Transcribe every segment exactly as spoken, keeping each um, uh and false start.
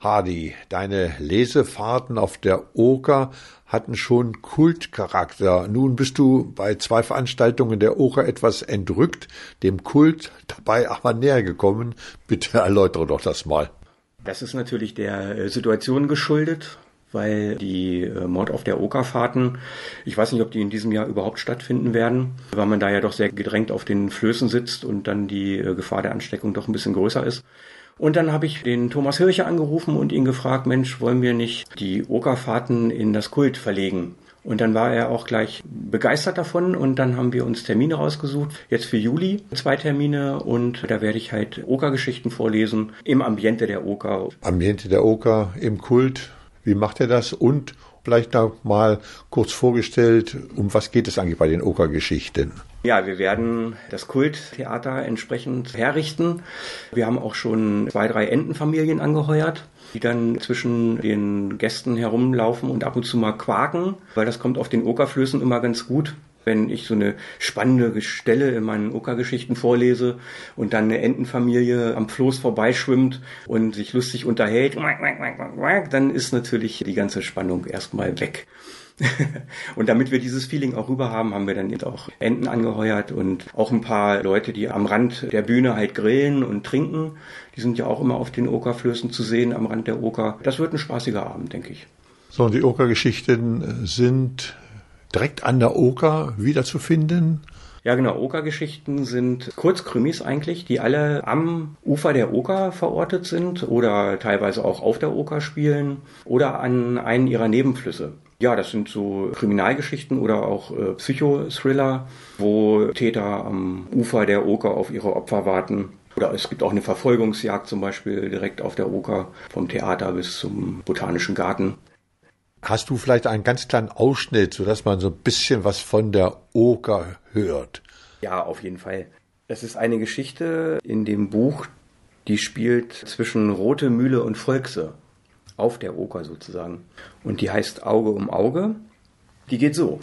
Hardy, deine Lesefahrten auf der Oker hatten schon Kultcharakter. Nun bist du bei zwei Veranstaltungen der Oker etwas entrückt, dem Kult dabei aber näher gekommen. Bitte erläutere doch das mal. Das ist natürlich der Situation geschuldet, weil die Mord auf der Okerfahrten, ich weiß nicht, ob die in diesem Jahr überhaupt stattfinden werden, weil man da ja doch sehr gedrängt auf den Flößen sitzt und dann die Gefahr der Ansteckung doch ein bisschen größer ist. Und dann habe ich den Thomas Hirche angerufen und ihn gefragt, Mensch, wollen wir nicht die Okerfahrten in das Kult verlegen? Und dann war er auch gleich begeistert davon und dann haben wir uns Termine rausgesucht. Jetzt für Juli zwei Termine und da werde ich halt Okergeschichten vorlesen im Ambiente der Oker. Ambiente der Oker im Kult, wie macht er das? Und vielleicht noch mal kurz vorgestellt, um was geht es eigentlich bei den Okergeschichten? Ja, wir werden das Kulttheater entsprechend herrichten. Wir haben auch schon zwei, drei Entenfamilien angeheuert, die dann zwischen den Gästen herumlaufen und ab und zu mal quaken, weil das kommt auf den Okerflößen immer ganz gut. Wenn ich so eine spannende Stelle in meinen Okergeschichten vorlese und dann eine Entenfamilie am Floß vorbeischwimmt und sich lustig unterhält, dann ist natürlich die ganze Spannung erstmal weg. Und damit wir dieses Feeling auch rüber haben, haben wir dann eben auch Enten angeheuert und auch ein paar Leute, die am Rand der Bühne halt grillen und trinken. Die sind ja auch immer auf den Okerflößen zu sehen, am Rand der Oker. Das wird ein spaßiger Abend, denke ich. So, und die Okergeschichten sind direkt an der Oker wiederzufinden? Ja, genau. Okergeschichten sind Kurzkrimis eigentlich, die alle am Ufer der Oker verortet sind oder teilweise auch auf der Oker spielen oder an einen ihrer Nebenflüsse. Ja, das sind so Kriminalgeschichten oder auch äh, Psychothriller, wo Täter am Ufer der Oker auf ihre Opfer warten. Oder es gibt auch eine Verfolgungsjagd zum Beispiel direkt auf der Oker, vom Theater bis zum Botanischen Garten. Hast du vielleicht einen ganz kleinen Ausschnitt, sodass man so ein bisschen was von der Oker hört? Ja, auf jeden Fall. Das ist eine Geschichte in dem Buch, die spielt zwischen Rote Mühle und Volkse. Auf der Oker sozusagen. Und die heißt Auge um Auge. Die geht so.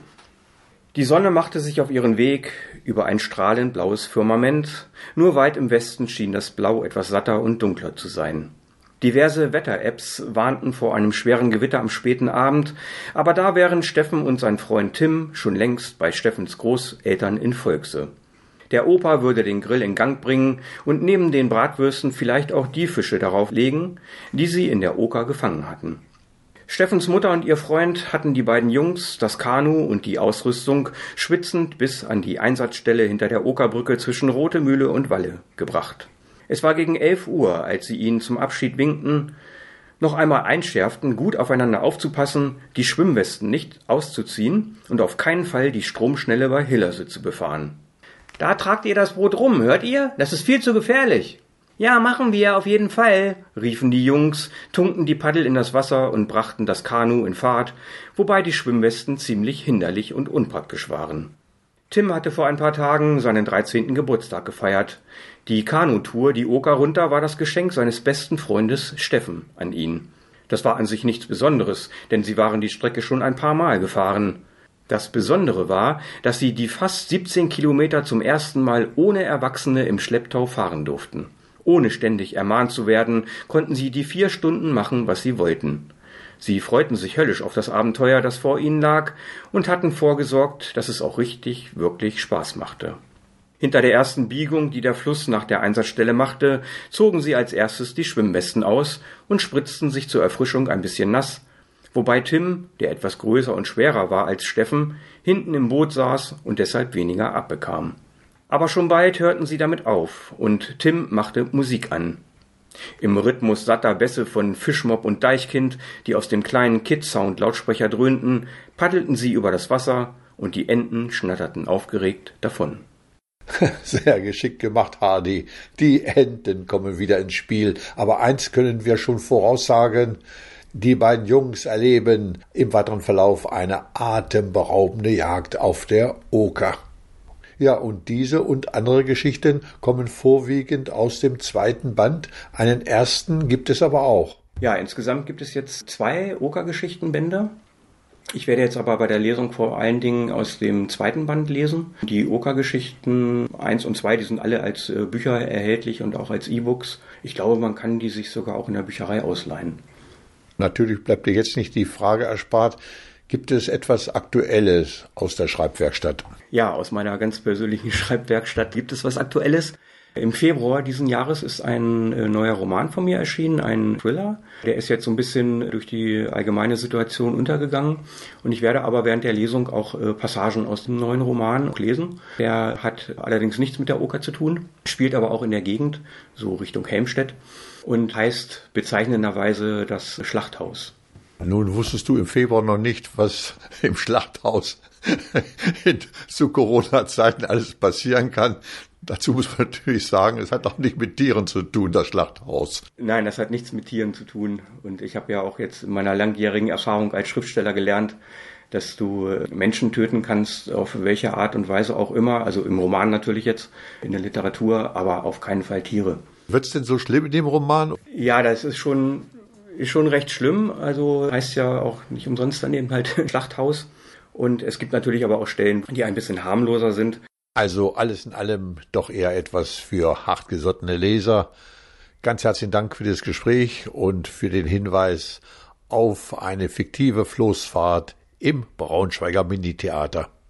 Die Sonne machte sich auf ihren Weg über ein strahlend blaues Firmament. Nur weit im Westen schien das Blau etwas satter und dunkler zu sein. Diverse Wetter-Apps warnten vor einem schweren Gewitter am späten Abend, aber da wären Steffen und sein Freund Tim schon längst bei Steffens Großeltern in Volkse. Der Opa würde den Grill in Gang bringen und neben den Bratwürsten vielleicht auch die Fische darauf legen, die sie in der Oker gefangen hatten. Steffens Mutter und ihr Freund hatten die beiden Jungs, das Kanu und die Ausrüstung schwitzend bis an die Einsatzstelle hinter der Okerbrücke zwischen Rote Mühle und Walle gebracht. Es war gegen elf Uhr, als sie ihnen zum Abschied winkten, noch einmal einschärften, gut aufeinander aufzupassen, die Schwimmwesten nicht auszuziehen und auf keinen Fall die Stromschnelle bei Hillerse zu befahren. »Da tragt ihr das Boot rum, hört ihr? Das ist viel zu gefährlich.« »Ja, machen wir, auf jeden Fall«, riefen die Jungs, tunkten die Paddel in das Wasser und brachten das Kanu in Fahrt, wobei die Schwimmwesten ziemlich hinderlich und unpraktisch waren. Tim hatte vor ein paar Tagen seinen dreizehnten Geburtstag gefeiert. Die Kanutour, die Oker runter, war das Geschenk seines besten Freundes Steffen an ihn. Das war an sich nichts Besonderes, denn sie waren die Strecke schon ein paar Mal gefahren. Das Besondere war, dass sie die fast siebzehn Kilometer zum ersten Mal ohne Erwachsene im Schlepptau fahren durften. Ohne ständig ermahnt zu werden, konnten sie die vier Stunden machen, was sie wollten. Sie freuten sich höllisch auf das Abenteuer, das vor ihnen lag, und hatten vorgesorgt, dass es auch richtig, wirklich Spaß machte. Hinter der ersten Biegung, die der Fluss nach der Einsatzstelle machte, zogen sie als erstes die Schwimmwesten aus und spritzten sich zur Erfrischung ein bisschen nass, wobei Tim, der etwas größer und schwerer war als Steffen, hinten im Boot saß und deshalb weniger abbekam. Aber schon bald hörten sie damit auf, und Tim machte Musik an. Im Rhythmus satter Bässe von Fischmob und Deichkind, die aus dem kleinen Kid-Sound-Lautsprecher dröhnten, paddelten sie über das Wasser, und die Enten schnatterten aufgeregt davon. Sehr geschickt gemacht, Hardy. Die Enten kommen wieder ins Spiel. Aber eins können wir schon voraussagen: Die beiden Jungs erleben im weiteren Verlauf eine atemberaubende Jagd auf der Oker. Ja, und diese und andere Geschichten kommen vorwiegend aus dem zweiten Band. Einen ersten gibt es aber auch. Ja, insgesamt gibt es jetzt zwei Okergeschichtenbände. Ich werde jetzt aber bei der Lesung vor allen Dingen aus dem zweiten Band lesen. Die Oka-Geschichten eins und zwei, die sind alle als Bücher erhältlich und auch als E-Books. Ich glaube, man kann die sich sogar auch in der Bücherei ausleihen. Natürlich bleibt dir jetzt nicht die Frage erspart, gibt es etwas Aktuelles aus der Schreibwerkstatt? Ja, aus meiner ganz persönlichen Schreibwerkstatt gibt es was Aktuelles. Im Februar diesen Jahres ist ein äh, neuer Roman von mir erschienen, ein Thriller. Der ist jetzt so ein bisschen durch die allgemeine Situation untergegangen. Und ich werde aber während der Lesung auch äh, Passagen aus dem neuen Roman lesen. Der hat allerdings nichts mit der Oker zu tun, spielt aber auch in der Gegend, so Richtung Helmstedt, und heißt bezeichnenderweise das Schlachthaus. Nun wusstest du im Februar noch nicht, was im Schlachthaus zu Corona-Zeiten alles passieren kann. Dazu muss man natürlich sagen, es hat auch nicht mit Tieren zu tun, das Schlachthaus. Nein, das hat nichts mit Tieren zu tun. Und ich habe ja auch jetzt in meiner langjährigen Erfahrung als Schriftsteller gelernt, dass du Menschen töten kannst, auf welche Art und Weise auch immer. Also im Roman natürlich jetzt, in der Literatur, aber auf keinen Fall Tiere. Wird's denn so schlimm in dem Roman? Ja, das ist schon, ist schon recht schlimm. Also heißt ja auch nicht umsonst dann eben halt Schlachthaus. Und es gibt natürlich aber auch Stellen, die ein bisschen harmloser sind. Also alles in allem doch eher etwas für hartgesottene Leser. Ganz herzlichen Dank für das Gespräch und für den Hinweis auf eine fiktive Floßfahrt im Braunschweiger Minitheater.